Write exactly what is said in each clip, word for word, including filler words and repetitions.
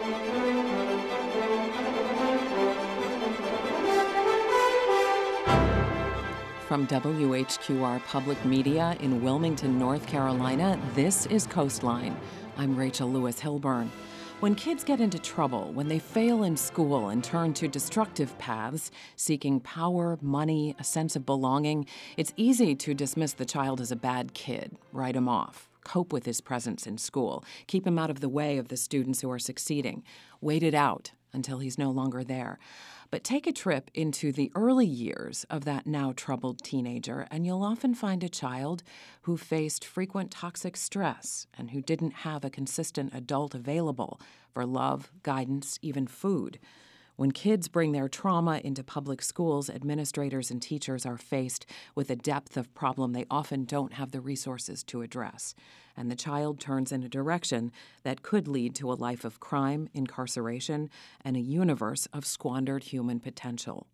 From W H Q R Public Media in Wilmington, North Carolina, this is Coastline. I'm Rachel Lewis Hilburn. When kids get into trouble, when they fail in school and turn to destructive paths, seeking power, money, a sense of belonging, it's easy to dismiss the child as a bad kid, write him off, cope with his presence in school, keep him out of the way of the students who are succeeding, wait it out until he's no longer there. But take a trip into the early years of that now troubled teenager, and you'll often find a child who faced frequent toxic stress and who didn't have a consistent adult available for love, guidance, even food. When kids bring their trauma into public schools, administrators and teachers are faced with a depth of problem they often don't have the resources to address. And the child turns in a direction that could lead to a life of crime, incarceration, and a universe of squandered human potential.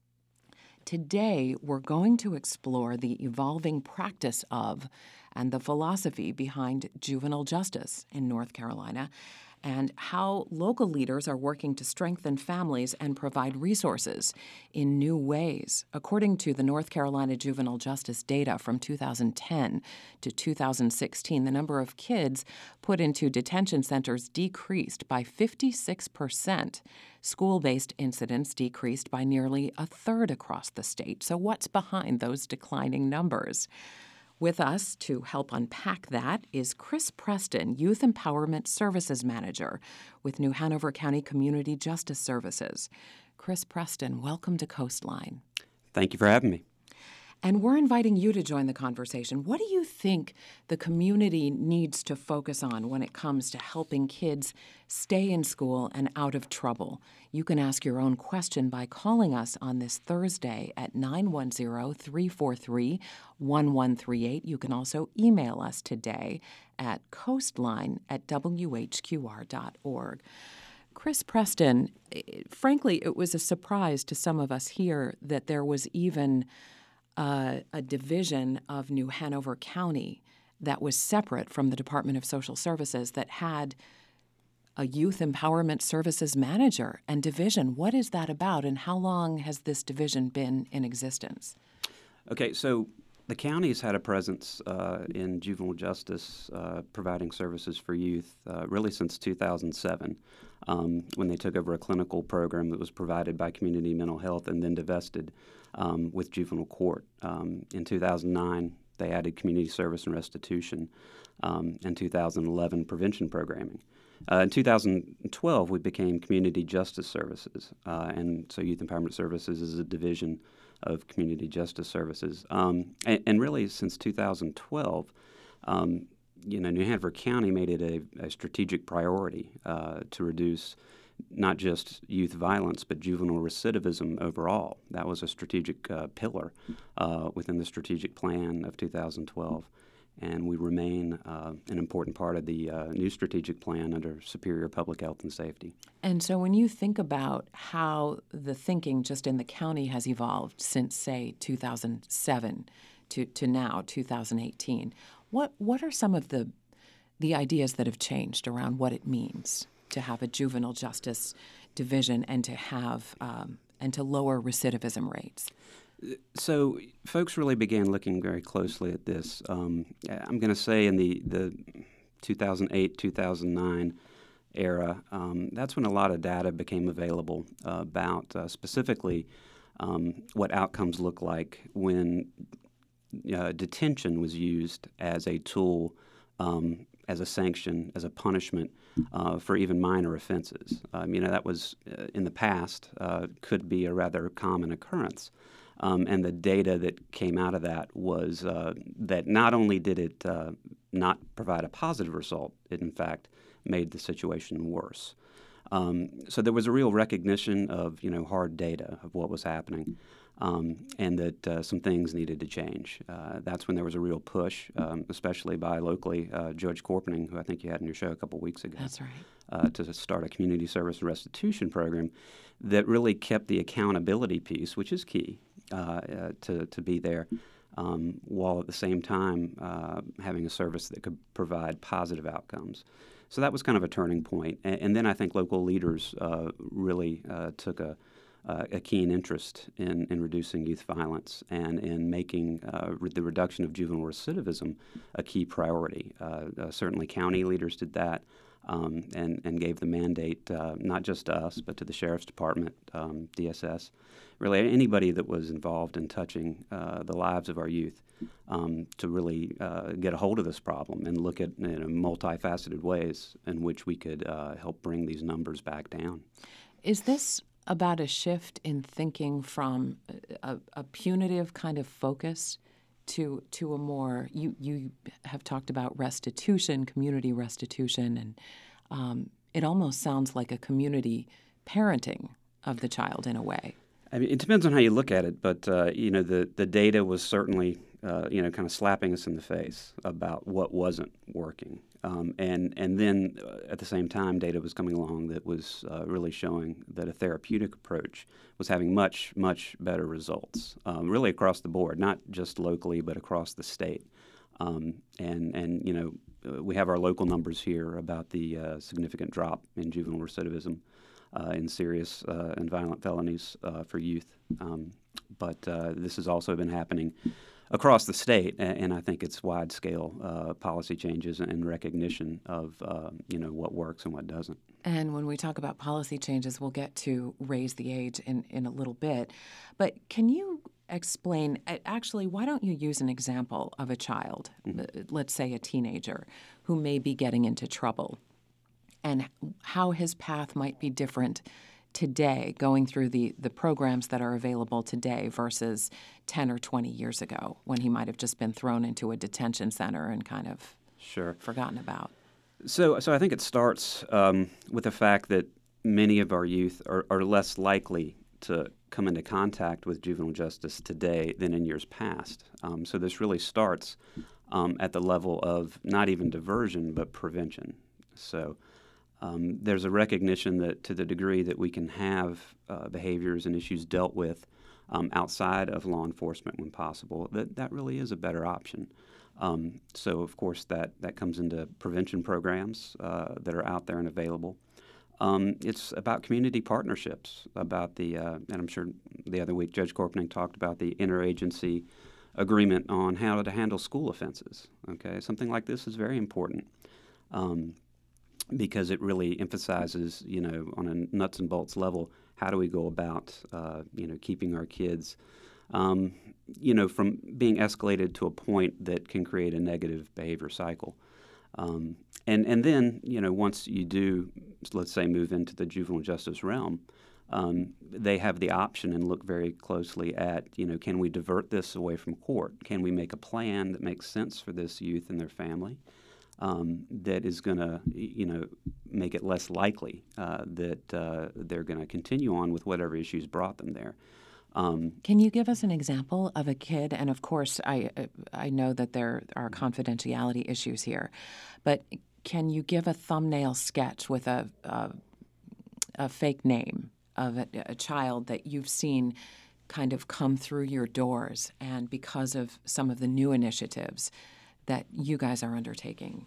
Today, we're going to explore the evolving practice of and the philosophy behind juvenile justice in North Carolina, and how local leaders are working to strengthen families and provide resources in new ways. According to the North Carolina juvenile justice data from two thousand ten to two thousand sixteen, the number of kids put into detention centers decreased by fifty-six percent. School-based incidents decreased by nearly a third across the state. So what's behind those declining numbers? With us to help unpack that is Chris Preston, Youth Empowerment Services Manager with New Hanover County Community Justice Services. Chris Preston, welcome to Coastline. Thank you for having me. And we're inviting you to join the conversation. What do you think the community needs to focus on when it comes to helping kids stay in school and out of trouble? You can ask your own question by calling us on this Thursday at nine one zero, three four three, one one three eight. You can also email us today at coastline at w h q r dot org. Chris Preston, frankly, it was a surprise to some of us here that there was even Uh, a division of New Hanover County that was separate from the Department of Social Services that had a Youth Empowerment Services Manager and division. What is that about, and how long has this division been in existence? Okay, so the county's had a presence uh, in juvenile justice, uh, providing services for youth, uh, really since two thousand seven, um, when they took over a clinical program that was provided by Community Mental Health and then divested um, with juvenile court. Um, in two thousand nine, they added community service and restitution. Um, in two thousand eleven, prevention programming. Uh, in two thousand twelve, we became Community Justice Services, uh, and so Youth Empowerment Services is a division of Community Justice Services. Um, and, and really, since two thousand twelve, um, you know, New Hanover County made it a, a strategic priority uh, to reduce not just youth violence, but juvenile recidivism overall. That was a strategic uh, pillar uh, within the strategic plan of two thousand twelve. And we remain uh, an important part of the uh, new strategic plan under Superior Public Health and Safety. And so when you think about how the thinking just in the county has evolved since, say, two thousand seven to, to now, two thousand eighteen, what what are some of the the ideas that have changed around what it means to have a juvenile justice division and to have um, and to lower recidivism rates? So folks really began looking very closely at this. Um, I'm going to say in the, the two thousand eight, two thousand nine era, um, that's when a lot of data became available uh, about uh, specifically um, what outcomes look like when uh, detention was used as a tool, um, as a sanction, as a punishment uh, for even minor offenses. Um, you know, that was, uh, in the past, uh, could be a rather common occurrence. Um, and the data that came out of that was uh, that not only did it uh, not provide a positive result, it in fact made the situation worse. Um, so there was a real recognition of, you know, hard data of what was happening, um, and that uh, some things needed to change. Uh, that's when there was a real push, um, especially by locally uh, Judge Corpening, who I think you had in your show a couple weeks ago. That's right. Uh, to start a community service and restitution program that really kept the accountability piece, which is key, uh, uh, to, to be there, um, while at the same time uh, having a service that could provide positive outcomes. So that was kind of a turning point. And, and then I think local leaders uh, really uh, took a, uh, a keen interest in, in reducing youth violence and in making uh, re- the reduction of juvenile recidivism a key priority. Uh, uh, certainly county leaders did that. Um, and, and gave the mandate uh, not just to us, but to the Sheriff's Department, um, D S S, really anybody that was involved in touching uh, the lives of our youth um, to really uh, get a hold of this problem and look at you know, multifaceted ways in which we could uh, help bring these numbers back down. Is this about a shift in thinking from a, a punitive kind of focus to to a more, you, you have talked about restitution, community restitution, and um, it almost sounds like a community parenting of the child in a way. I mean, it depends on how you look at it, but uh, you know, the, the data was certainly uh, you know kind of slapping us in the face about what wasn't working, um, and and then uh, at the same time, data was coming along that was uh, really showing that a therapeutic approach was having much much better results, um, really across the board, not just locally but across the state, um, and and you know we have our local numbers here about the uh, significant drop in juvenile recidivism. Uh, in serious uh, and violent felonies uh, for youth. Um, but uh, this has also been happening across the state, and, and I think it's wide-scale uh, policy changes and recognition of uh, you know what works and what doesn't. And when we talk about policy changes, we'll get to raise the age in, in a little bit. But can you explain, actually, why don't you use an example of a child, mm-hmm. let's say a teenager, who may be getting into trouble, and how his path might be different today, going through the, the programs that are available today versus ten or twenty years ago, when he might have just been thrown into a detention center and kind of sure. forgotten about. So, so I think it starts um, with the fact that many of our youth are, are less likely to come into contact with juvenile justice today than in years past. Um, so this really starts um, at the level of not even diversion, but prevention. So Um, there's a recognition that to the degree that we can have uh, behaviors and issues dealt with um, outside of law enforcement when possible, that that really is a better option. Um, so, of course, that, that comes into prevention programs uh, that are out there and available. Um, it's about community partnerships, about the, uh, and I'm sure the other week Judge Corpening talked about the interagency agreement on how to handle school offenses. Okay, something like this is very important. Um, because it really emphasizes, you know, on a nuts and bolts level, how do we go about, uh, you know, keeping our kids, um, you know, from being escalated to a point that can create a negative behavior cycle. Um, and, and then, you know, once you do, let's say, move into the juvenile justice realm, um, they have the option and look very closely at, you know, can we divert this away from court? Can we make a plan that makes sense for this youth and their family? Um, that is going to, you know, make it less likely uh, that uh, they're going to continue on with whatever issues brought them there. Um, Can you give us an example of a kid? And of course, I I know that there are confidentiality issues here, but can you give a thumbnail sketch with a a, a fake name of a, a child that you've seen kind of come through your doors, and because of some of the new initiatives that you guys are undertaking?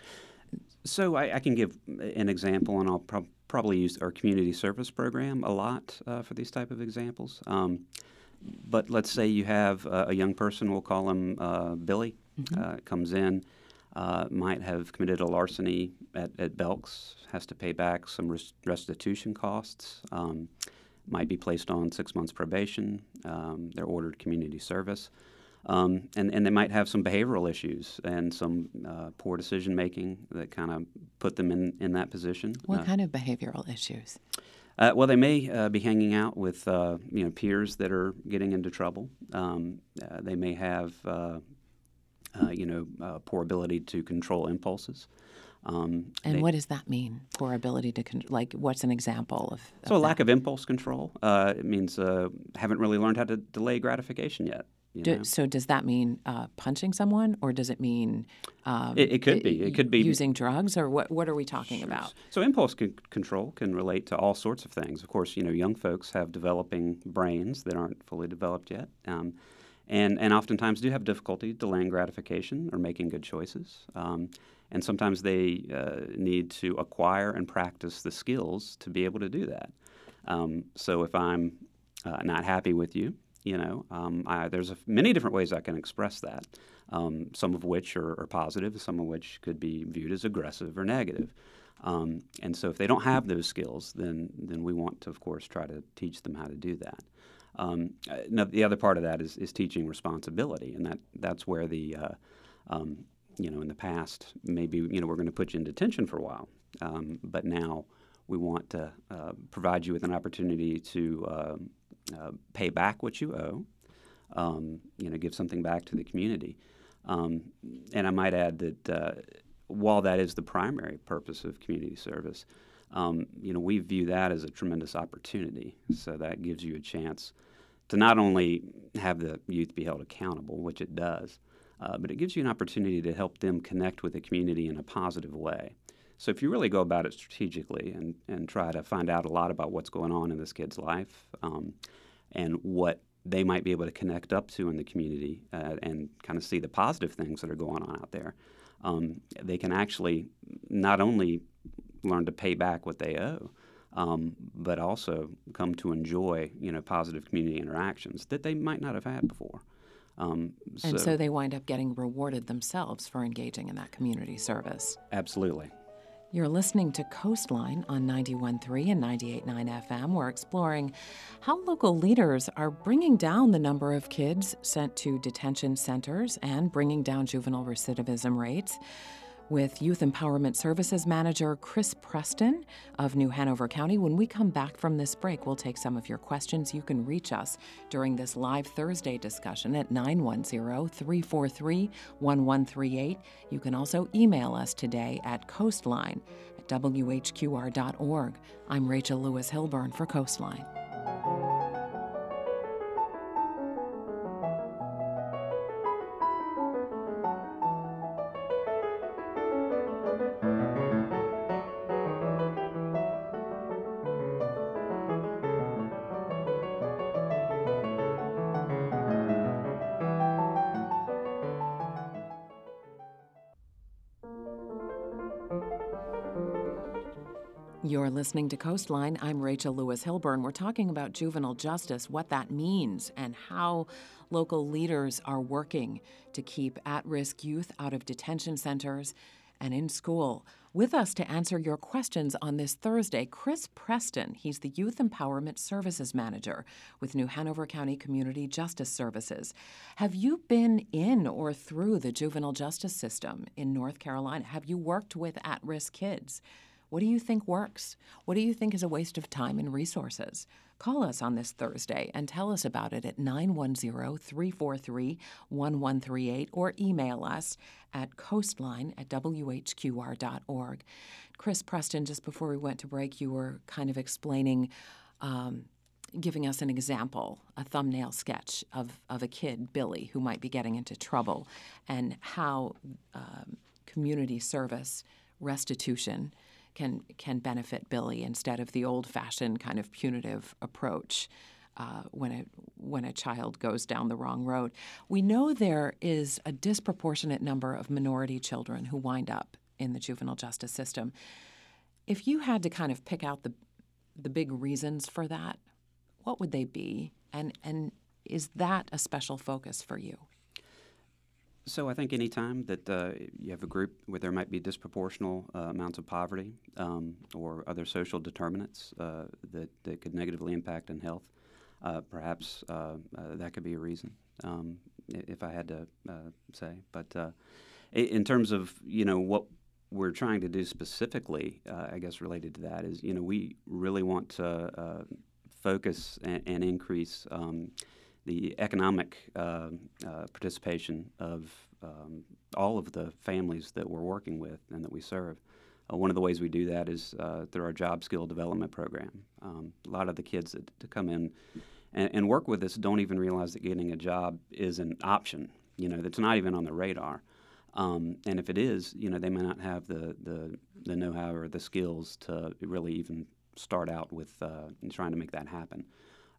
So I, I can give an example, and I'll pro- probably use our community service program a lot uh, for these type of examples. Um, but let's say you have uh, a young person, we'll call him uh, Billy, mm-hmm. uh, comes in, uh, might have committed a larceny at, at Belk's, has to pay back some res- restitution costs, um, might be placed on six months probation, um, they're ordered community service. Um, and, and they might have some behavioral issues and some uh, poor decision-making that kind of put them in, in that position. What uh, kind of behavioral issues? Uh, well, they may uh, be hanging out with uh, you know peers that are getting into trouble. Um, uh, they may have uh, uh, you know uh, poor ability to control impulses. Um, and they, what does that mean? Poor ability to con- like what's an example of? of so a that? lack of impulse control. Uh, it means uh, haven't really learned how to delay gratification yet. You Do, know? so does that mean uh, punching someone, or does it mean um, it, it could be. It could be using drugs, or what? What are we talking Sure. about? So impulse c- control can relate to all sorts of things. Of course, you know, young folks have developing brains that aren't fully developed yet, um, and, and oftentimes do have difficulty delaying gratification or making good choices. Um, and sometimes they uh, need to acquire and practice the skills to be able to do that. Um, so if I'm uh, not happy with you, you know, um, I, there's a, many different ways I can express that, um, some of which are, are positive, some of which could be viewed as aggressive or negative. Um, and so if they don't have those skills, then then we want to, of course, try to teach them how to do that. Um, now, the other part of that is, is teaching responsibility, and that, that's where the, uh, um, you know, in the past, maybe, you know, we're going to put you in detention for a while, um, but now we want to uh, provide you with an opportunity to uh, uh, pay back what you owe, um, you know, give something back to the community. Um, and I might add that uh, while that is the primary purpose of community service, um, you know, we view that as a tremendous opportunity. So that gives you a chance to not only have the youth be held accountable, which it does, uh, but it gives you an opportunity to help them connect with the community in a positive way. So if you really go about it strategically and, and try to find out a lot about what's going on in this kid's life um, and what they might be able to connect up to in the community uh, and kind of see the positive things that are going on out there, um, they can actually not only learn to pay back what they owe, um, but also come to enjoy, you know, positive community interactions that they might not have had before. Um, and so, so they wind up getting rewarded themselves for engaging in that community service. Absolutely. You're listening to Coastline on ninety-one point three and ninety-eight point nine F M. We're exploring how local leaders are bringing down the number of kids sent to detention centers and bringing down juvenile recidivism rates. With Youth Empowerment Services Manager Chris Preston of New Hanover County. When we come back from this break, we'll take some of your questions. You can reach us during this live Thursday discussion at nine one zero, three four three, one one three eight. You can also email us today at coastline at W H Q R dot org. I'm Rachel Lewis Hilburn for Coastline. You're listening to Coastline. I'm Rachel Lewis Hilburn. We're talking about juvenile justice, what that means, and how local leaders are working to keep at-risk youth out of detention centers and in school. With us to answer your questions on this Thursday, Chris Preston. He's the Youth Empowerment Services Manager with New Hanover County Community Justice Services. Have you been in or through the juvenile justice system in North Carolina? Have you worked with at-risk kids? What do you think works? What do you think is a waste of time and resources? Call us on this Thursday and tell us about it at nine one zero, three four three, one one three eight or email us at coastline at W H Q R dot org. Chris Preston, just before we went to break, you were kind of explaining, um, giving us an example, a thumbnail sketch of, of a kid, Billy, who might be getting into trouble, and how um, community service restitution can can benefit Billy instead of the old-fashioned kind of punitive approach uh, when a when a child goes down the wrong road. We know there is a disproportionate number of minority children who wind up in the juvenile justice system. If you had to kind of pick out the the big reasons for that, what would they be? And and is that a special focus for you? So I think any time that uh, you have a group where there might be disproportional uh, amounts of poverty um, or other social determinants uh, that, that could negatively impact on health, uh, perhaps uh, uh, that could be a reason, um, if I had to uh, say. But uh, in terms of, you know, what we're trying to do specifically, uh, I guess related to that is, you know, we really want to uh, focus and, and increase um, the economic uh, uh, participation of um, all of the families that we're working with and that we serve. Uh, one of the ways we do that is uh, through our job skill development program. Um, a lot of the kids that, that come in and, and work with us don't even realize that getting a job is an option, you know, that's not even on the radar. Um, and if it is, you know, they may not have the, the, the know-how or the skills to really even start out with uh, trying to make that happen.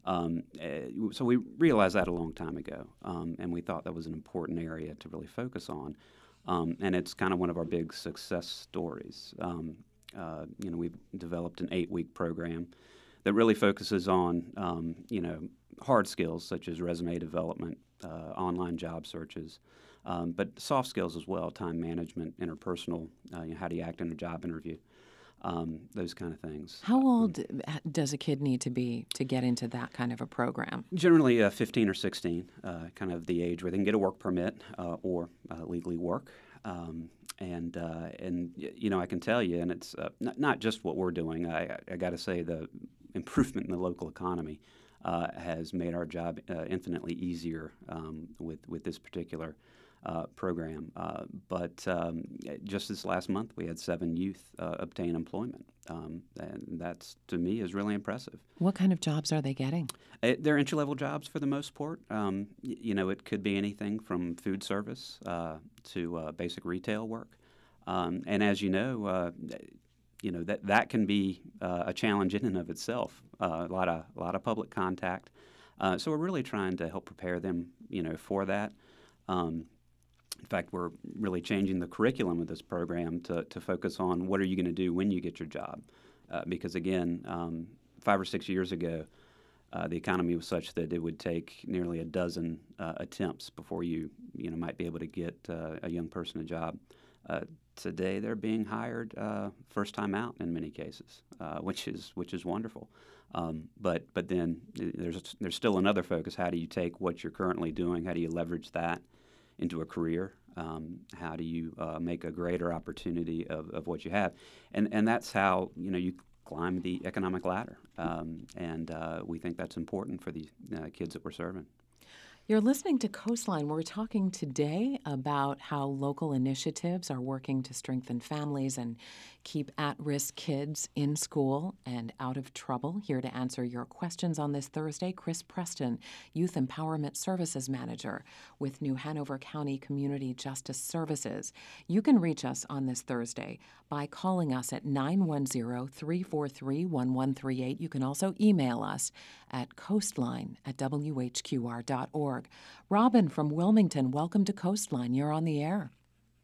Um, uh, so we realized that a long time ago, um, and we thought that was an important area to really focus on. Um, and it's kind of one of our big success stories. Um, uh, you know, we've developed an eight-week program that really focuses on, um, you know, hard skills such as resume development, uh, online job searches, um, but soft skills as well, time management, interpersonal, uh, you know, how do you act in a job interview, um, those kind of things. How old uh, does a kid need to be to get into that kind of a program? Generally uh, fifteen or sixteen, uh, kind of the age where they can get a work permit uh, or uh, legally work. Um, and, uh, and you know, I can tell you, and it's uh, not, not just what we're doing. I, I got to say the improvement in the local economy uh, has made our job uh, infinitely easier um, with, with this particular uh, program. Uh, but um, just this last month, we had seven youth uh, obtain employment. Um, and that's, to me, is really impressive. What kind of jobs are they getting? It, they're entry-level jobs for the most part. Um, y- you know, it could be anything from food service uh, to uh, basic retail work. Um, and as you know, uh, you know that that can be uh, a challenge in and of itself. Uh, a lot of a lot of public contact. Uh, so we're really trying to help prepare them, you know, for that. Um, in fact, we're really changing the curriculum of this program to to focus on what are you going to do when you get your job, uh, because again, um, five or six years ago, uh, the economy was such that it would take nearly a dozen uh, attempts before you you know might be able to get uh, a young person a job. Uh, today, they're being hired uh, first time out in many cases, uh, which is which is wonderful. Um, but but then there's there's still another focus. How do you take what you're currently doing? How do you leverage that into a career? Um, how do you uh, make a greater opportunity of, of what you have? And and that's how you know you climb the economic ladder. Um, and uh, we think that's important for the uh, kids that we're serving. You're listening to Coastline. We're talking today about how local initiatives are working to strengthen families and keep at-risk kids in school and out of trouble. Here to answer your questions on this Thursday, Chris Preston, Youth Empowerment Services Manager with New Hanover County Community Justice Services. You can reach us on this Thursday by calling us at nine one zero, three four three, one one three eight. You can also email us at coastline at w h q r dot org. Robin from Wilmington, welcome to Coastline. You're on the air.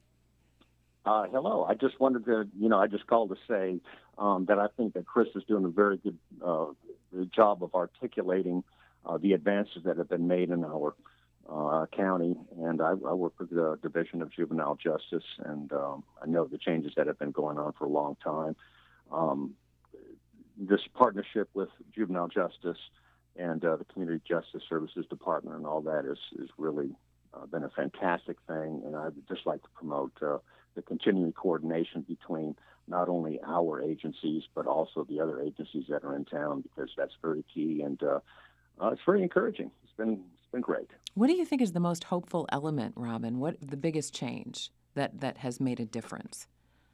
Uh, hello. I just wanted to, you know, I just called to say um, that I think that Chris is doing a very good uh, job of articulating uh, the advances that have been made in our uh, county. And I, I work with the Division of Juvenile Justice, and um, I know the changes that have been going on for a long time. Um, this partnership with Juvenile Justice and uh, the Community Justice Services Department and all that is, is really uh, been a fantastic thing. And I would just like to promote uh, the continuing coordination between not only our agencies, but also the other agencies that are in town, because that's very key. And uh, uh, it's very encouraging. It's been, it's been great. What do you think is the most hopeful element, Robin? What the biggest change that, that has made a difference?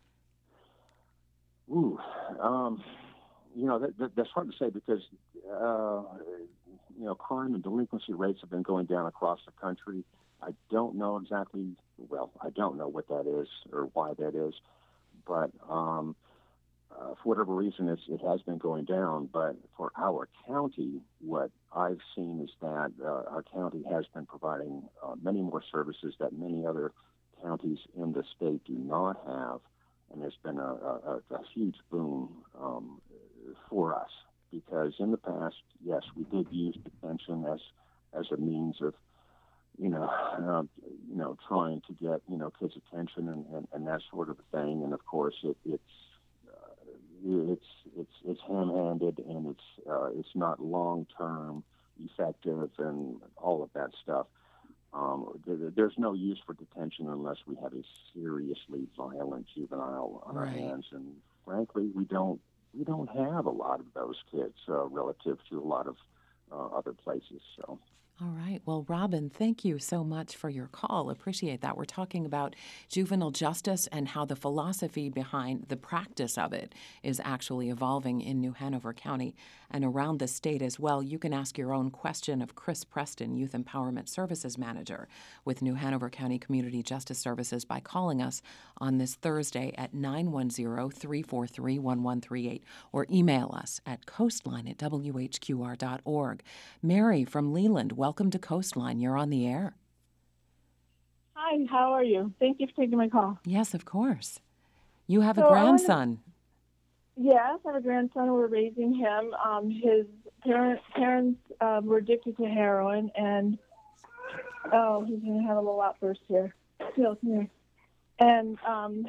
Ooh, um, you know, that, that, that's hard to say because, uh, you know, crime and delinquency rates have been going down across the country. I don't know exactly, well, I don't know what that is or why that is, but um, uh, for whatever reason, it's, it has been going down. But for our county, what I've seen is that uh, our county has been providing uh, many more services that many other counties in the state do not have. And there's been a, a, a huge boom um, for us because in the past, yes, we did use detention as as a means of, you know, uh, you know, trying to get you know kids' attention and, and, and that sort of a thing. And of course, it, it's uh, it's it's it's ham-handed and it's uh, it's not long-term effective and all of that stuff. Um, there's no use for detention unless we have a seriously violent juvenile on Right. our hands, and frankly, we don't we don't have a lot of those kids uh, relative to a lot of uh, other places. So, All right. Well, Robin, thank you so much for your call. Appreciate that. We're talking about juvenile justice and how the philosophy behind the practice of it is actually evolving in New Hanover County and around the state as well. You can ask your own question of Chris Preston, Youth Empowerment Services Manager with New Hanover County Community Justice Services, by calling us on this Thursday at nine one zero, three four three, one one three eight or email us at coastline at w h q r dot org. Mary from Leland, welcome to Coastline. You're on the air. Hi, how are you? Thank you for taking my call. Yes, of course. You have So a I wanna- grandson. Yes, I have a grandson. We're raising him. Um, his parent, parents um, were addicted to heroin, and oh, he's going to have a little outburst here. Phil, come here. And um,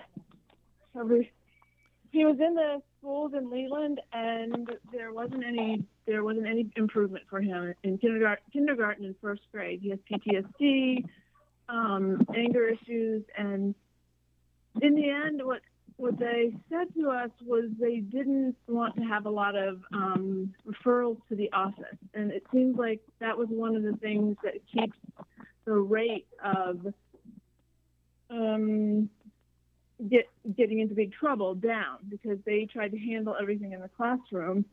he was in the schools in Leland, and there wasn't any there wasn't any improvement for him in kindergarten, kindergarten and first grade. He has P T S D, um, anger issues, and in the end, what what they said to us was they didn't want to have a lot of um, referrals to the office, and it seems like that was one of the things that keeps the rate of um, get getting into big trouble down, because they tried to handle everything in the classroom.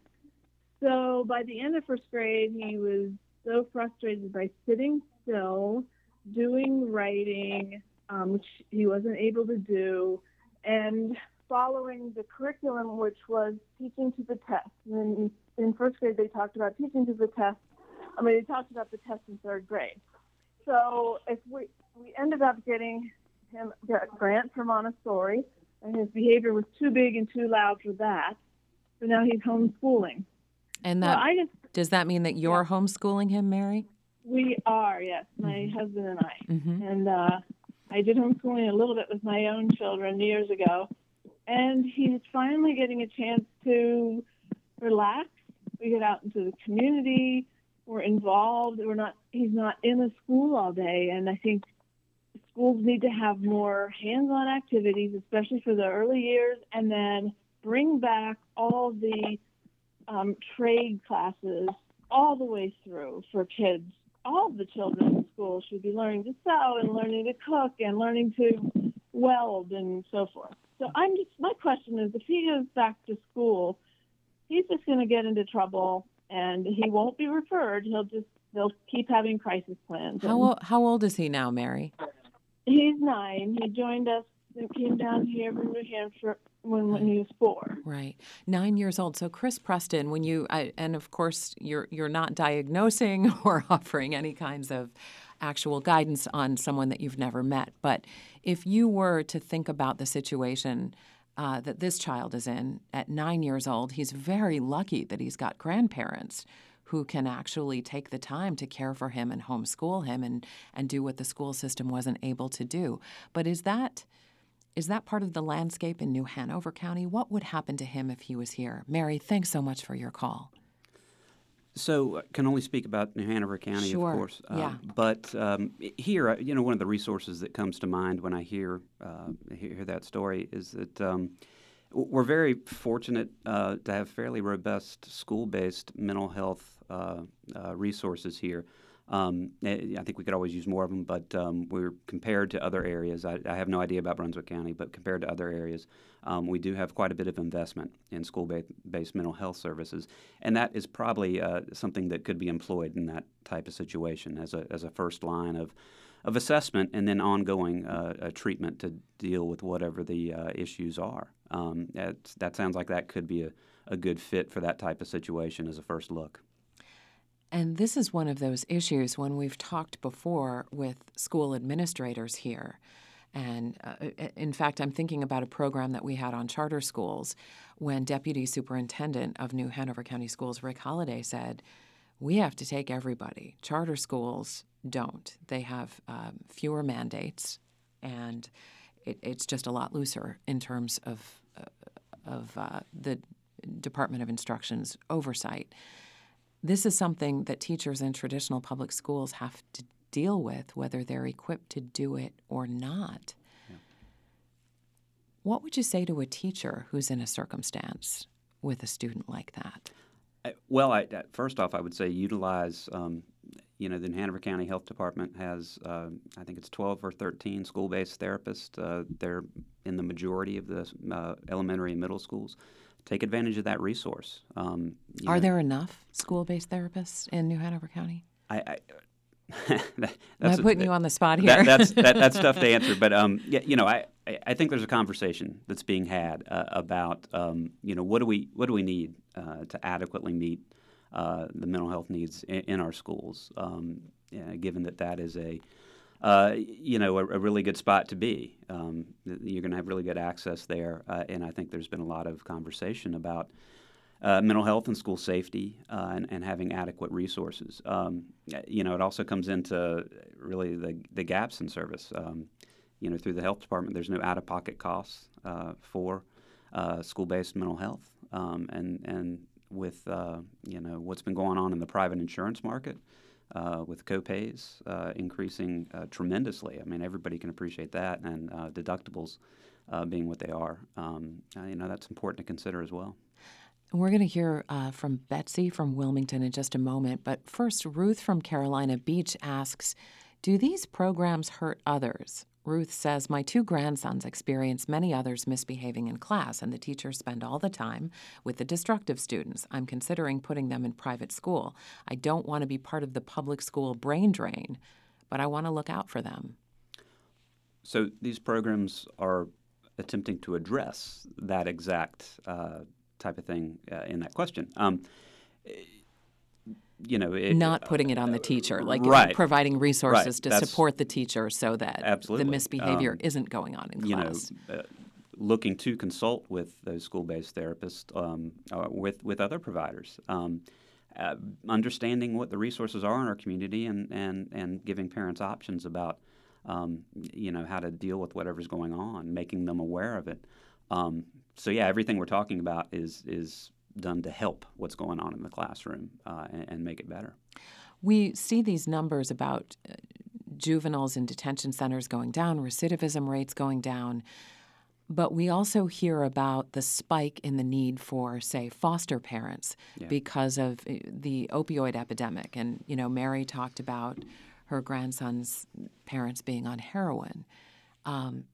So by the end of first grade, he was so frustrated by sitting still, doing writing, um, which he wasn't able to do, and following the curriculum, which was teaching to the test. And in, in first grade, they talked about teaching to the test. I mean, they talked about the test in third grade. So if we we ended up getting him a grant for Montessori, and his behavior was too big and too loud for that. So now he's homeschooling. And So that I just does that mean that you're Yeah. homeschooling him, Mary? we are yes, my Mhm. husband and I, Mm-hmm. and uh, I did homeschooling a little bit with my own children years ago, and he's finally getting a chance to relax. We get out into the community. We're involved. We're not. He's not in the school all day, and I think schools need to have more hands-on activities, especially for the early years, and then bring back all the um, trade classes all the way through for kids. All the children in school should be learning to sew and learning to cook and learning to weld and so forth. So I'm just, my question is, if he goes back to school, he's just going to get into trouble, and he won't be referred. He'll just, they'll keep having crisis plans. How o- how old is he now, Mary? He's nine. He joined us and came down here from New Hampshire when, when he was four. Right, nine years old. So, Chris Preston, when you I, and of course you're you're not diagnosing or offering any kinds of actual guidance on someone that you've never met, but if you were to think about the situation uh, that this child is in at nine years old, he's very lucky that he's got grandparents who can actually take the time to care for him and homeschool him and, and do what the school system wasn't able to do. But is that is that part of the landscape in New Hanover County? What would happen to him if he was here? Mary, thanks so much for your call. So I can only speak about New Hanover County, Sure, of course. Uh, yeah. But um, here, uh, you know, one of the resources that comes to mind when I hear uh, hear that story is that um, we're very fortunate uh, to have fairly robust school-based mental health uh, uh, resources here. Um, I think we could always use more of them, but um, we're compared to other areas. I, I have no idea about Brunswick County, but compared to other areas, um, we do have quite a bit of investment in school-based mental health services, and that is probably uh, something that could be employed in that type of situation as a as a first line of of assessment and then ongoing uh, uh, treatment to deal with whatever the uh, issues are. Um, that that sounds like that could be a, a good fit for that type of situation as a first look. And this is one of those issues when we've talked before with school administrators here. And uh, in fact, I'm thinking about a program that we had on charter schools when Deputy Superintendent of New Hanover County Schools, Rick Holliday, said, we have to take everybody. Charter schools don't. They have um, fewer mandates, and it, it's just a lot looser in terms of, uh, of uh, the Department of Instruction's oversight. This is something that teachers in traditional public schools have to deal with, whether they're equipped to do it or not. Yeah. What would you say to a teacher who's in a circumstance with a student like that? Well, I, first off, I would say utilize um, you know, the New Hanover County Health Department has, uh, I think it's twelve or thirteen school-based therapists. Uh, they're in the majority of the uh, elementary and middle schools. Take advantage of that resource. Um, Are know, there enough school-based therapists in New Hanover County? I, I Am I putting a, you on the spot here? That, that's that, that's tough to answer, but um, yeah, you know, I, I think there's a conversation that's being had uh, about um, you know what do we what do we need uh, to adequately meet uh, the mental health needs in, in our schools, um, yeah, given that that is a uh, you know a, a really good spot to be. Um, you're going to have really good access there, uh, and I think there's been a lot of conversation about Uh, mental health and school safety, uh, and, and having adequate resources. Um, you know, it also comes into really the, the gaps in service. Um, you know, through the health department, there's no out-of-pocket costs uh, for uh, school-based mental health. Um, and and with uh, you know what's been going on in the private insurance market, uh, with copays uh, increasing uh, tremendously. I mean, everybody can appreciate that, and uh, deductibles uh, being what they are. Um, uh, you know, that's important to consider as well. We're going to hear uh, from Betsy from Wilmington in just a moment. But first, Ruth from Carolina Beach asks, do these programs hurt others? Ruth says, my two grandsons experience many others misbehaving in class, and the teachers spend all the time with the destructive students. I'm considering putting them in private school. I don't want to be part of the public school brain drain, but I want to look out for them. So these programs are attempting to address that exact uh, type of thing uh, in that question. Um, you know, it, not putting it on the teacher, like right. providing resources right. to That's, support the teacher so that absolutely. the misbehavior um, isn't going on in you class. know, uh, looking to consult with those school-based therapists, um, or with with other providers, um, uh, understanding what the resources are in our community, and and and giving parents options about, um, you know, how to deal with whatever's going on, making them aware of it. Um, so yeah, everything we're talking about is is done to help what's going on in the classroom uh, and, and make it better. We see these numbers about uh, juveniles in detention centers going down, recidivism rates going down, but we also hear about the spike in the need for, say, foster parents yeah. because of the opioid epidemic. And, you know, Mary talked about her grandson's parents being on heroin. Um,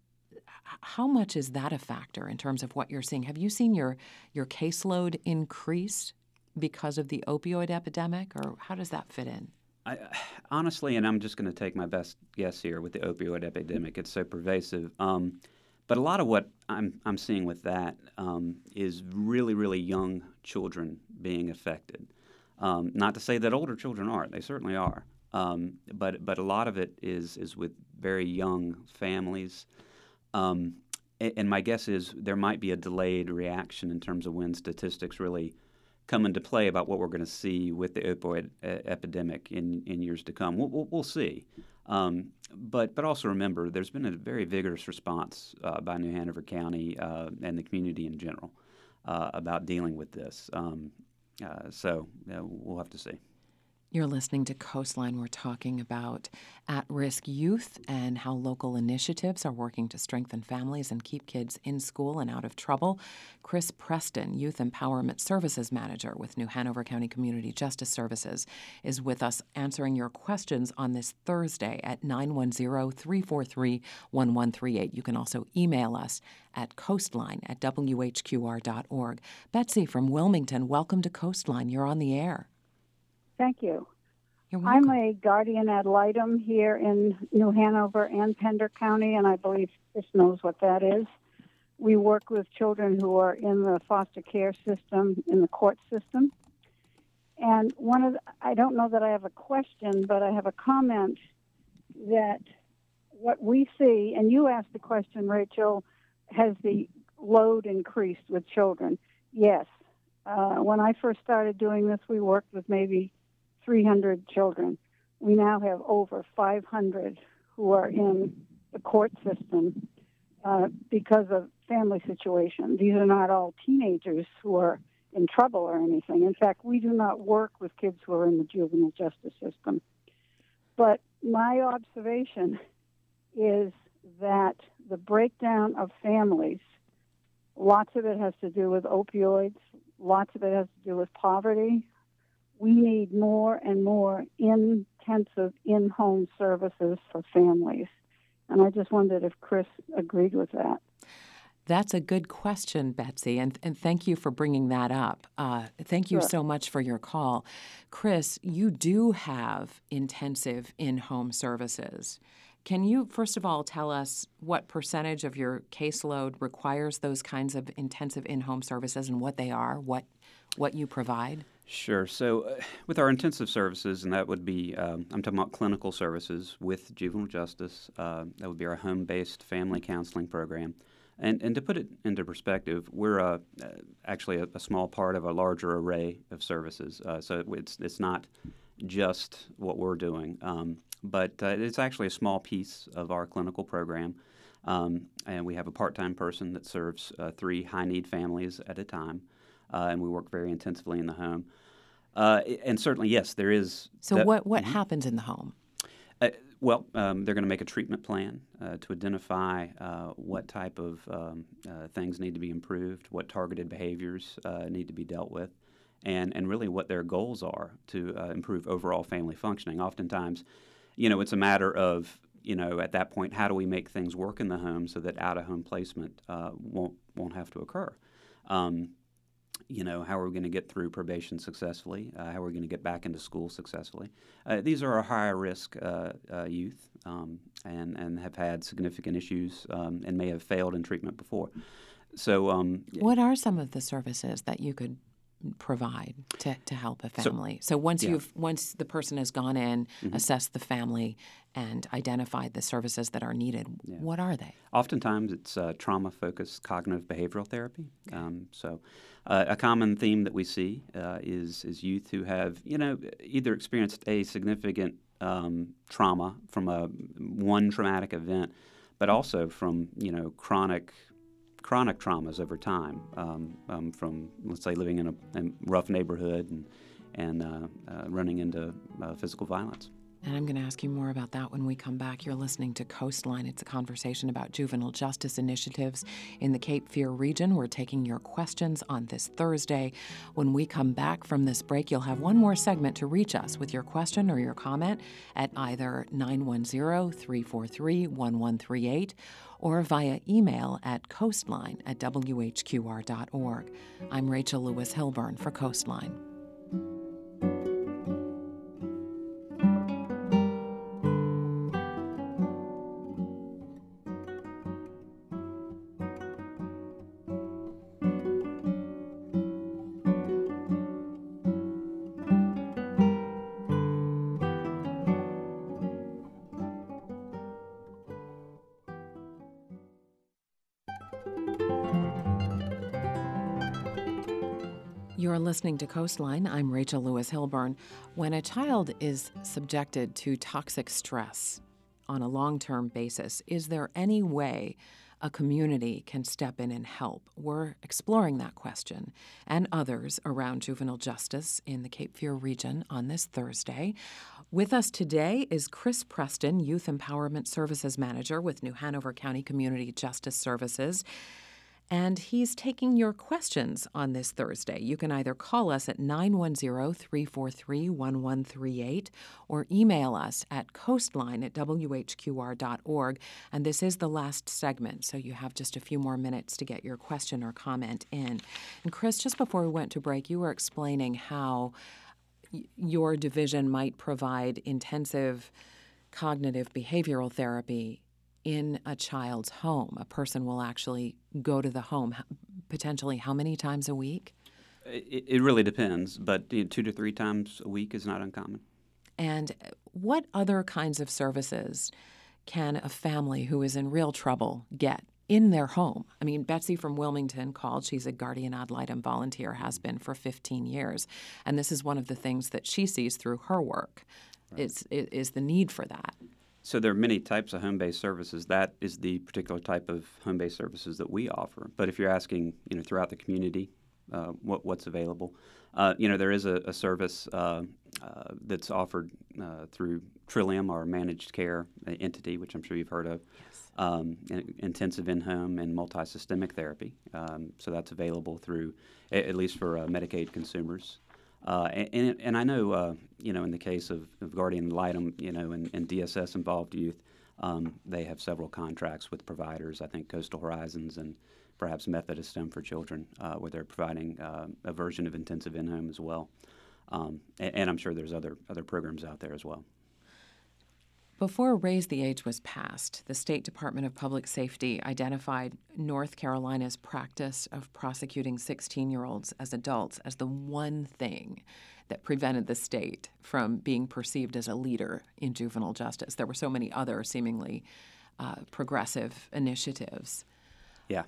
How much is that a factor in terms of what you're seeing? Have you seen your, your caseload increase because of the opioid epidemic, or how does that fit in? I, honestly, and I'm just going to take my best guess here with the opioid epidemic, it's so pervasive. Um, but a lot of what I'm, I'm seeing with that um, is really, really young children being affected. Um, not to say that older children aren't, they certainly are. Um, but, but a lot of it is, is with very young families. Um, and my guess is there might be a delayed reaction in terms of when statistics really come into play about what we're going to see with the opioid uh, epidemic in, in years to come. We'll, we'll, we'll see. Um, but but also remember, there's been a very vigorous response uh, by New Hanover County uh, and the community in general uh, about dealing with this. Um, uh, so uh, we'll have to see. You're listening to Coastline. We're talking about at-risk youth and how local initiatives are working to strengthen families and keep kids in school and out of trouble. Chris Preston, Youth Empowerment Services Manager with New Hanover County Community Justice Services, is with us answering your questions on this Thursday at nine one zero, three four three, one one three eight. You can also email us at coastline at w h q r dot org. Betsy from Wilmington, welcome to Coastline. You're on the air. Thank you. You're welcome. I'm a guardian ad litem here in New Hanover and Pender County, and I believe Chris knows what that is. We work with children who are in the foster care system, in the court system. And one of the, I don't know that I have a question, but I have a comment that what we see, and you asked the question, Rachel, has the load increased with children? Yes. Uh, when I first started doing this, we worked with maybe three hundred children. We now have over five hundred who are in the court system uh, because of family situation. These are not all teenagers who are in trouble or anything. In fact, we do not work with kids who are in the juvenile justice system. But my observation is that the breakdown of families, lots of it has to do with opioids, lots of it has to do with poverty. We need more and more in intensive in-home services for families. And I just wondered if Chris agreed with that. That's a good question, Betsy, and, and thank you for bringing that up. Uh, thank you Sure. so much for your call. Chris, you do have intensive in-home services. Can you, first of all, tell us what percentage of your caseload requires those kinds of intensive in-home services and what they are, what, what you provide? Sure. So uh, with our intensive services, and that would be, um, I'm talking about clinical services with juvenile justice, uh, that would be our home-based family counseling program. And, and to put it into perspective, we're uh, uh, actually a, a small part of a larger array of services. Uh, so it's, it's not just what we're doing, um, but uh, it's actually a small piece of our clinical program. Um, and we have a part-time person that serves uh, three high-need families at a time, uh, and we work very intensively in the home. Uh, and certainly, yes, there is. So that, what, what mm-hmm. happens in the home? Uh, well, um, they're going to make a treatment plan uh, to identify uh, what type of um, uh, things need to be improved, what targeted behaviors uh, need to be dealt with, and, and really what their goals are to uh, improve overall family functioning. Oftentimes, you know, it's a matter of, you know, at that point, how do we make things work in the home so that out-of-home placement uh, won't won't have to occur? Um, You know, how are we going to get through probation successfully? Uh, how are we going to get back into school successfully? Uh, these are our higher risk uh, uh, youth um, and, and have had significant issues um, and may have failed in treatment before. So, um, What are some of the services that you could provide to, to help a family? So, so once yeah. you've once the person has gone in, Mhm. assessed the family, and identified the services that are needed, Yeah. what are they? Oftentimes, it's uh, trauma-focused cognitive behavioral therapy. Um, so, uh, a common theme that we see uh, is is youth who have, you know, either experienced a significant um, trauma from a one traumatic event, but also from, you know, chronic chronic traumas over time, um, um, from, let's say, living in a, in a rough neighborhood and and uh, uh, running into uh, physical violence. And I'm going to ask you more about that when we come back. You're listening to Coastline. It's a conversation about juvenile justice initiatives in the Cape Fear region. We're taking your questions on this Thursday. When we come back from this break, you'll have one more segment to reach us with your question or your comment at either nine one zero, three four three, one one three eight or via email at coastline at w h q r dot org. I'm Rachel Lewis Hilburn for Coastline. You're listening to Coastline. I'm Rachel Lewis Hilburn. When a child is subjected to toxic stress on a long-term basis, is there any way a community can step in and help? We're exploring that question and others around juvenile justice in the Cape Fear region on this Thursday. With us today is Chris Preston, Youth Empowerment Services Manager with New Hanover County Community Justice Services. And he's taking your questions on this Thursday. You can either call us at nine one zero, three four three, one one three eight or email us at coastline at w h q r dot org. And this is the last segment, so you have just a few more minutes to get your question or comment in. And Chris, just before we went to break, you were explaining how y- your division might provide intensive cognitive behavioral therapy in a child's home. A person will actually go to the home potentially how many times a week? It, it really depends, but you know, two to three times a week is not uncommon. And what other kinds of services can a family who is in real trouble get in their home? I mean, Betsy from Wilmington called. She's a guardian ad litem volunteer, has been for fifteen years. And this is one of the things that she sees through her work, right. is, is the need for that. So there are many types of home-based services. That is the particular type of home-based services that we offer. But if you're asking, you know, throughout the community, uh, what, what's available, uh, you know, there is a, a service uh, uh, that's offered uh, through Trillium, our managed care entity, which I'm sure you've heard of, Yes. um, in, intensive in-home and multi-systemic therapy. Um, so that's available through, at least for uh, Medicaid consumers. Uh, and, and and I know, uh, you know, in the case of, of Guardian ad litem, you know, and, and D S S involved youth, um, they have several contracts with providers. I think Coastal Horizons and perhaps Methodist Home for Children, uh, where they're providing uh, a version of intensive in-home as well. Um, and, and I'm sure there's other other programs out there as well. Before Raise the Age was passed, the State Department of Public Safety identified North Carolina's practice of prosecuting sixteen-year-olds as adults as the one thing that prevented the state from being perceived as a leader in juvenile justice. There were so many other seemingly uh, progressive initiatives. Yeah.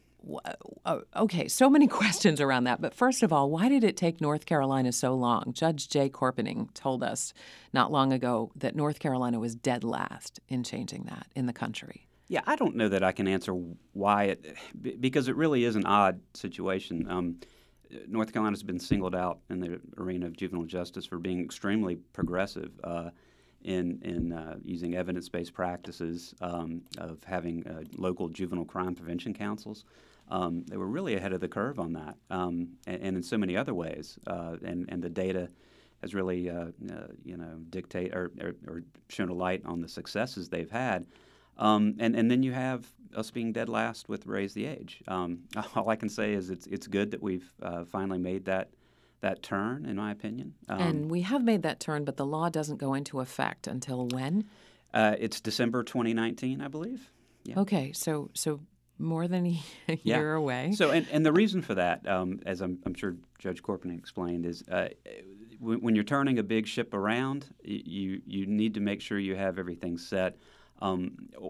Okay, so many questions around that. But first of all, why did it take North Carolina so long? Judge Jay Corpening told us not long ago that North Carolina was dead last in changing that in the country. Yeah, I don't know that I can answer why it, because it really is an odd situation. Um, North Carolina's been singled out in the arena of juvenile justice for being extremely progressive uh, in in uh, using evidence-based practices um, of having uh, local juvenile crime prevention councils. Um, they were really ahead of the curve on that, um, and, and in so many other ways. Uh, and, and the data has really, uh, uh, you know, dictate or, or, or shown a light on the successes they've had. Um, and, and then you have us being dead last with Raise the Age. Um, all I can say is it's it's good that we've uh, finally made that that turn, in my opinion. Um, and we have made that turn, but the law doesn't go into effect until when? Uh, it's December twenty nineteen, I believe. Yeah. Okay, so so. More than a year yeah. away. So, and, and the reason for that, um, as I'm, I'm sure Judge Corpening explained, is uh, when, when you're turning a big ship around, you you need to make sure you have everything set, um,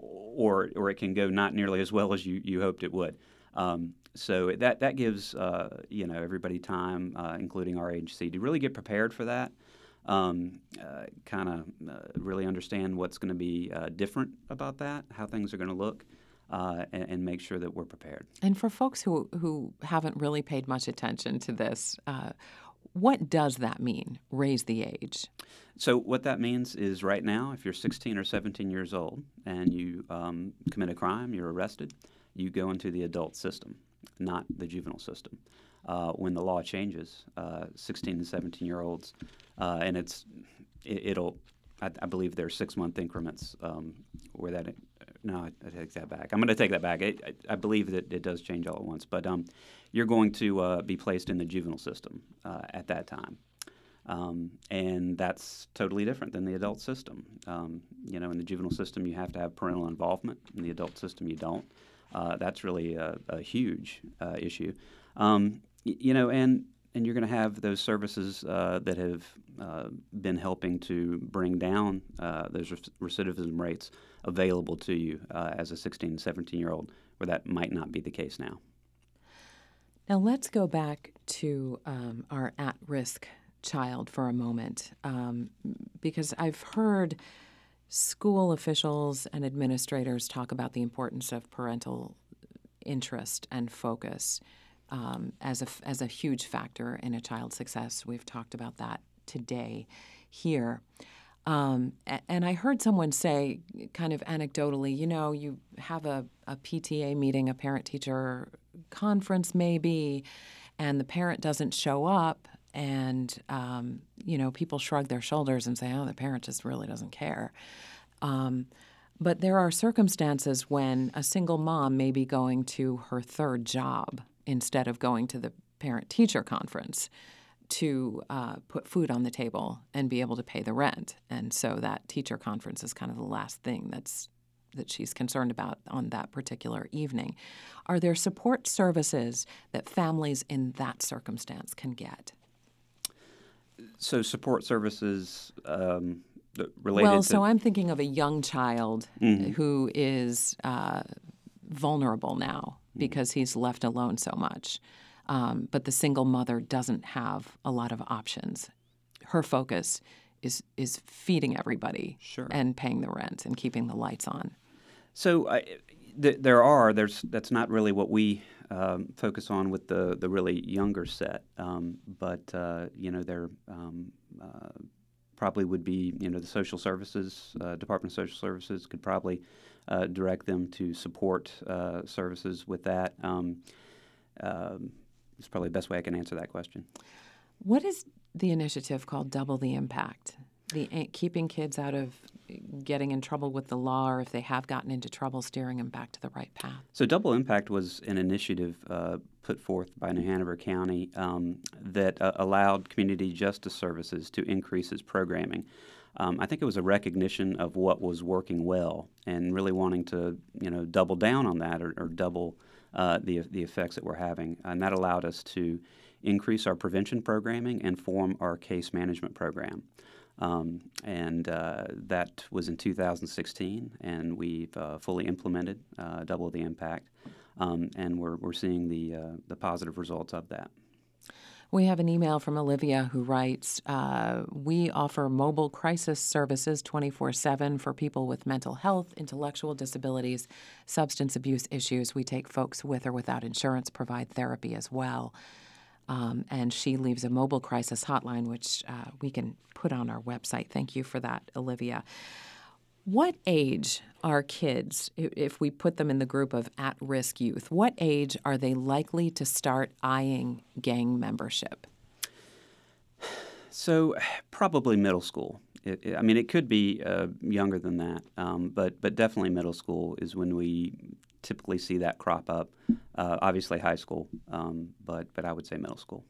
or or it can go not nearly as well as you, you hoped it would. Um, so that that gives uh, you know everybody time, uh, including our agency, to really get prepared for that. Um, uh, kind of uh, really understand what's going to be uh, different about that, how things are going to look. Uh, and, and make sure that we're prepared. And for folks who, who haven't really paid much attention to this, uh, what does that mean, raise the age? So what that means is right now, if you're sixteen or seventeen years old and you um, commit a crime, you're arrested, you go into the adult system, not the juvenile system. Uh, when the law changes, uh, sixteen and seventeen-year-olds, uh, and it's it, it'll, I, I believe there are six-month increments um, where that. No, I, I take that back. I'm going to take that back. I, I, I believe that it does change all at once. But um, you're going to uh, be placed in the juvenile system uh, at that time. Um, and that's totally different than the adult system. Um, you know, in the juvenile system, you have to have parental involvement. In the adult system, you don't. Uh, that's really a, a huge uh, issue. Um, y- you know, and and you're going to have those services uh, that have uh, been helping to bring down uh, those recidivism rates available to you uh, as a sixteen, seventeen-year-old, where that might not be the case now. Now let's go back to um, our at-risk child for a moment, um, because I've heard school officials and administrators talk about the importance of parental interest and focus um, as a as a huge factor in a child's success. We've talked about that today here. Um, and I heard someone say, kind of anecdotally, you know, you have a, a P T A meeting, a parent-teacher conference maybe, and the parent doesn't show up, and, um, you know, people shrug their shoulders and say, oh, the parent just really doesn't care. Um, but there are circumstances when a single mom may be going to her third job instead of going to the parent-teacher conference to uh, put food on the table and be able to pay the rent. And so that teacher conference is kind of the last thing that's that she's concerned about on that particular evening. Are there support services that families in that circumstance can get? So support services um, related well, to... so I'm thinking of a young child mm-hmm. who is uh, vulnerable now because he's left alone so much. Um, but the single mother doesn't have a lot of options. Her focus is is feeding everybody sure. and paying the rent and keeping the lights on. So I, th- there are. There's that's not really what we um, focus on with the, the really younger set. Um, but uh, you know, there um, uh, probably would be you know the social services uh, Department of Social Services could probably uh, direct them to support uh, services with that. Um, um, It's probably the best way I can answer that question. What is the initiative called Double the Impact, the a- keeping kids out of getting in trouble with the law, or if they have gotten into trouble, steering them back to the right path? So Double Impact was an initiative uh, put forth by New Hanover County um, that uh, allowed community justice services to increase its programming. Um, I think it was a recognition of what was working well and really wanting to, you know, double down on that or, or double uh, the the effects that we're having. And that allowed us to increase our prevention programming and form our case management program. Um, and uh, that was in two thousand sixteen, and we've uh, fully implemented uh, Double the Impact, um, and we're we're seeing the uh, the positive results of that. We have an email from Olivia who writes, uh, we offer mobile crisis services twenty-four seven for people with mental health, intellectual disabilities, substance abuse issues. We take folks with or without insurance, provide therapy as well. Um, and she leaves a mobile crisis hotline, which uh, we can put on our website. Thank you for that, Olivia. What age are kids, if we put them in the group of at-risk youth, what age are they likely to start eyeing gang membership? So probably middle school. It, it, I mean, it could be uh, younger than that, um, but but definitely middle school is when we typically see that crop up. Uh, obviously high school, um, but but I would say middle school.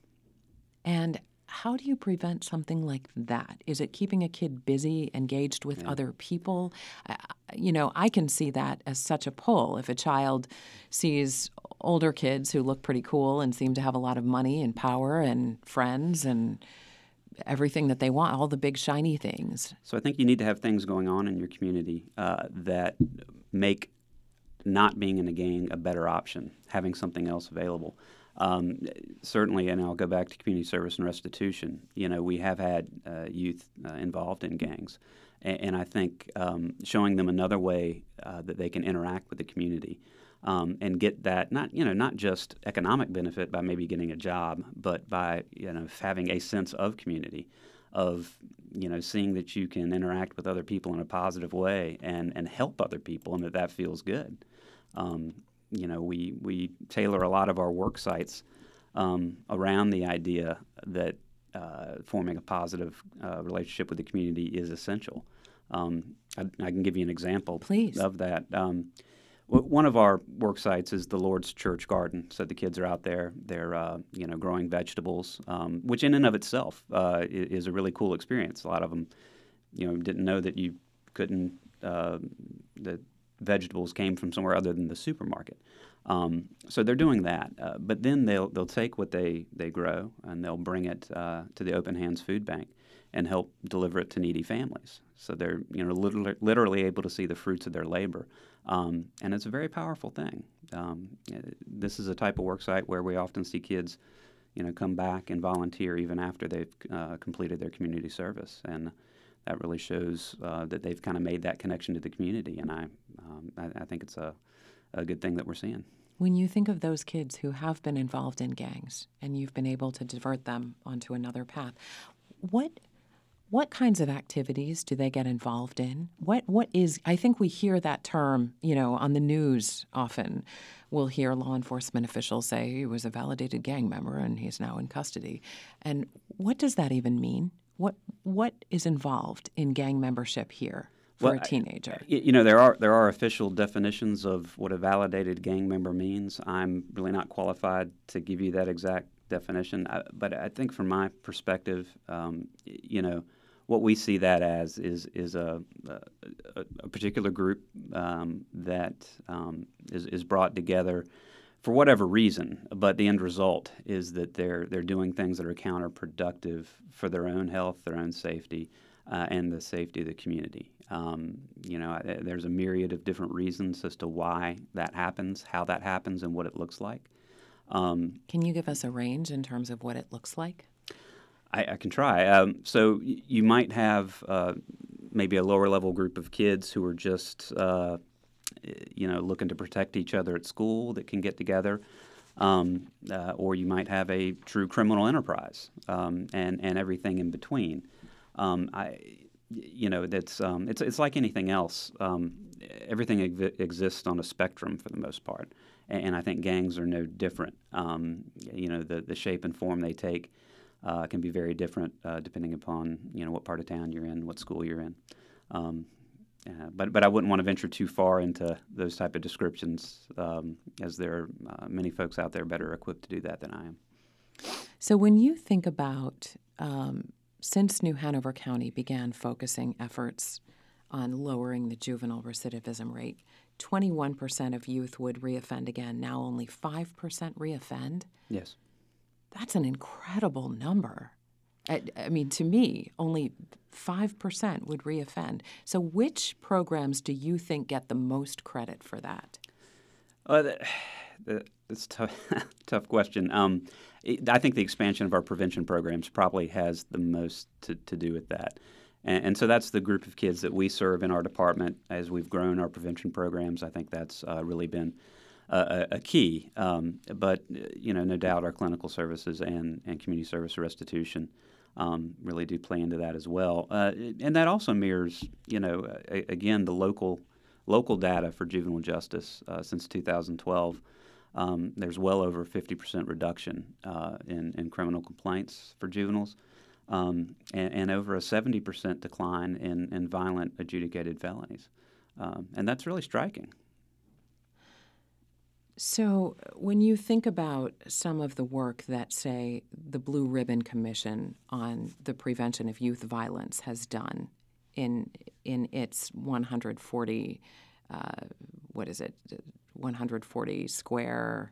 And how do you prevent something like that? Is it keeping a kid busy, engaged with Yeah. other people? Uh, you know, I can see that as such a pull. If a child sees older kids who look pretty cool and seem to have a lot of money and power and friends and everything that they want, all the big shiny things. So I think you need to have things going on in your community uh, that make not being in a gang a better option, having something else available. Um, certainly, and I'll go back to community service and restitution, you know, we have had uh, youth uh, involved in gangs. And, and I think um, showing them another way uh, that they can interact with the community um, and get that, not, you know, not just economic benefit by maybe getting a job, but by, you know, having a sense of community, of, you know, seeing that you can interact with other people in a positive way and, and help other people and that that feels good. Um, you know, we, we tailor a lot of our work sites um, around the idea that uh, forming a positive uh, relationship with the community is essential. Um, I, I can give you an example Please. of that. Um, w- one of our work sites is the Lord's Church Garden. So the kids are out there, they're uh, you know, growing vegetables, um, which in and of itself uh, is, is a really cool experience. A lot of them, you know, didn't know that you couldn't uh, that vegetables came from somewhere other than the supermarket. Um, so they're doing that, uh, but then they'll they'll take what they, they grow and they'll bring it uh, to the Open Hands Food Bank and help deliver it to needy families. So they're you know literally, literally able to see the fruits of their labor, um, and it's a very powerful thing. Um, this is a type of work site where we often see kids, you know, come back and volunteer even after they've uh, completed their community service, and that really shows uh, that they've kind of made that connection to the community, and I, um, I, I think it's a, a good thing that we're seeing. When you think of those kids who have been involved in gangs and you've been able to divert them onto another path, what what kinds of activities do they get involved in? What what is, I think we hear that term, you know, on the news often. We'll hear law enforcement officials say he was a validated gang member and he's now in custody. And what does that even mean? What what is involved in gang membership here for well, a teenager? I, you know, there are there are official definitions of what a validated gang member means. I'm really not qualified to give you that exact definition, I, but I think from my perspective, um, you know, what we see that as is is a a, a particular group um, that um, is is brought together for whatever reason, but the end result is that they're they're doing things that are counterproductive for their own health, their own safety, uh, and the safety of the community. Um, you know, there's a myriad of different reasons as to why that happens, how that happens, and what it looks like. Um, Can you give us a range in terms of what it looks like? I, I can try. Um, so y- you might have uh, maybe a lower level group of kids who are just uh, you know, looking to protect each other at school that can get together, um, uh, or you might have a true criminal enterprise, um, and and everything in between. Um, I, you know, that's um, it's it's like anything else. Um, everything ex- exists on a spectrum for the most part, and, and I think gangs are no different. Um, you know, the the shape and form they take uh, can be very different uh, depending upon you know what part of town you're in, what school you're in. Um, uh, but but I wouldn't want to venture too far into those type of descriptions, um, as there are uh, many folks out there better equipped to do that than I am. So when you think about, um, since New Hanover County began focusing efforts on lowering the juvenile recidivism rate, twenty-one percent of youth would reoffend again. Now only five percent reoffend. Yes. That's an incredible number. I, I mean, to me, only five percent would reoffend. So which programs do you think get the most credit for that? Uh, that, that, that's a tough, tough question. Um, it, I think the expansion of our prevention programs probably has the most to, to do with that. And, and so that's the group of kids that we serve in our department as we've grown our prevention programs. I think that's uh, really been a, a key. Um, but, you know, no doubt our clinical services and, and community service restitution um, really do play into that as well. Uh, and that also mirrors, you know, a, again, the local local data for juvenile justice uh, since two thousand twelve. Um, there's well over fifty percent reduction uh, in, in criminal complaints for juveniles, um, and, and over a seventy percent decline in, in violent adjudicated felonies. Um, and that's really striking. So when you think about some of the work that, say, the Blue Ribbon Commission on the Prevention of Youth Violence has done in in its one hundred forty, uh, what is it, one hundred forty square,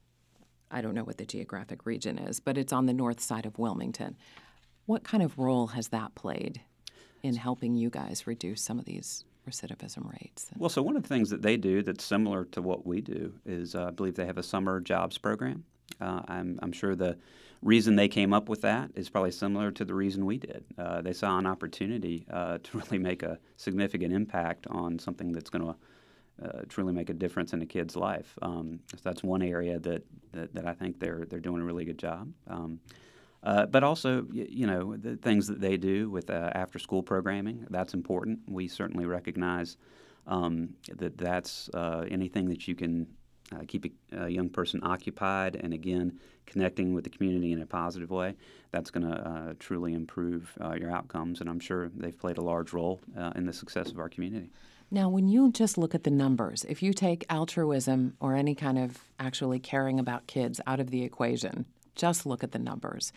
I don't know what the geographic region is, but it's on the north side of Wilmington. What kind of role has that played in helping you guys reduce some of these recidivism rates? Well, so one of the things that they do that's similar to what we do is uh, I believe they have a summer jobs program. Uh, I'm, I'm sure the reason they came up with that is probably similar to the reason we did. Uh, they saw an opportunity uh, to really make a significant impact on something that's going to uh, truly make a difference in a kid's life. Um, so that's one area that, that, that I think they're they're doing a really good job. Um, Uh, but also, you, you know, the things that they do with uh, after-school programming, that's important. We certainly recognize um, that that's uh, anything that you can uh, keep a, a young person occupied and, again, connecting with the community in a positive way, that's going to uh, truly improve uh, your outcomes. And I'm sure they've played a large role uh, in the success of our community. Now, when you just look at the numbers, if you take altruism or any kind of actually caring about kids out of the equation, just look at the numbers.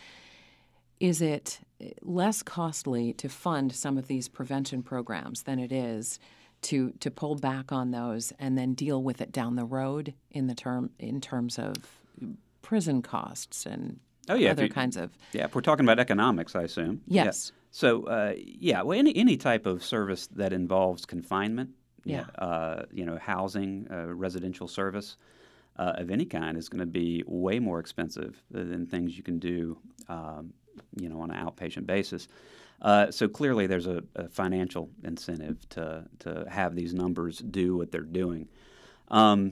Is it less costly to fund some of these prevention programs than it is to to pull back on those and then deal with it down the road in the term in terms of prison costs and oh, yeah, other you, kinds of? Yeah, if we're talking about economics, I assume. Yes. Yeah. So, uh, yeah, well, any any type of service that involves confinement, Yeah. uh, you know, housing, uh, residential service, Uh, of any kind is going to be way more expensive than things you can do, um, you know, on an outpatient basis. Uh, so clearly, there's a, a financial incentive to to have these numbers do what they're doing. Um,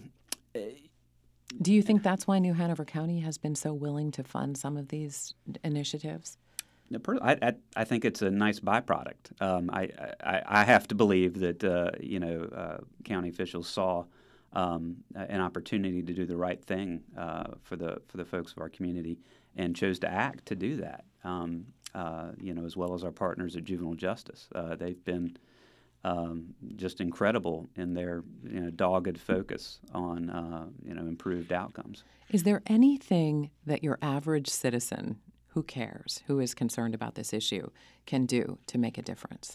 Do you think that's why New Hanover County has been so willing to fund some of these initiatives? I, I, I think it's a nice byproduct. Um, I, I I have to believe that uh, you know uh, county officials saw Um, an opportunity to do the right thing uh, for the for the folks of our community, and chose to act to do that. Um, uh, you know, as well as our partners at Juvenile Justice, uh, they've been um, just incredible in their you know, dogged focus on uh, you know improved outcomes. Is there anything that your average citizen who cares, who is concerned about this issue, can do to make a difference?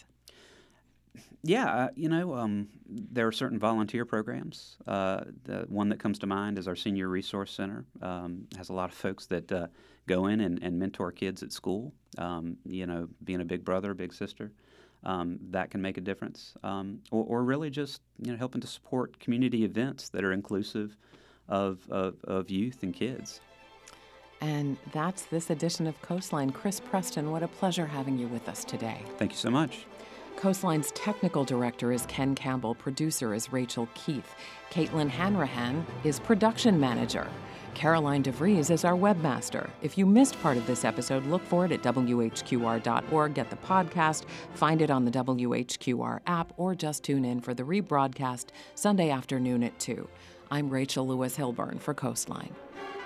Yeah, uh, you know, um, there are certain volunteer programs. Uh, the one that comes to mind is our Senior Resource Center. Um, has a lot of folks that uh, go in and, and mentor kids at school. Um, you know, being a big brother, big sister, um, that can make a difference. Um, or, or really just you know helping to support community events that are inclusive of, of, of youth and kids. And that's this edition of Coastline. Chris Preston, what a pleasure having you with us today. Thank you so much. Coastline's technical director is Ken Campbell, producer is Rachel Keith. Caitlin Hanrahan is production manager. Caroline DeVries is our webmaster. If you missed part of this episode, look for it at W H Q R dot org. Get the podcast, find it on the W H Q R app, or just tune in for the rebroadcast Sunday afternoon at two. I'm Rachel Lewis Hilburn for Coastline.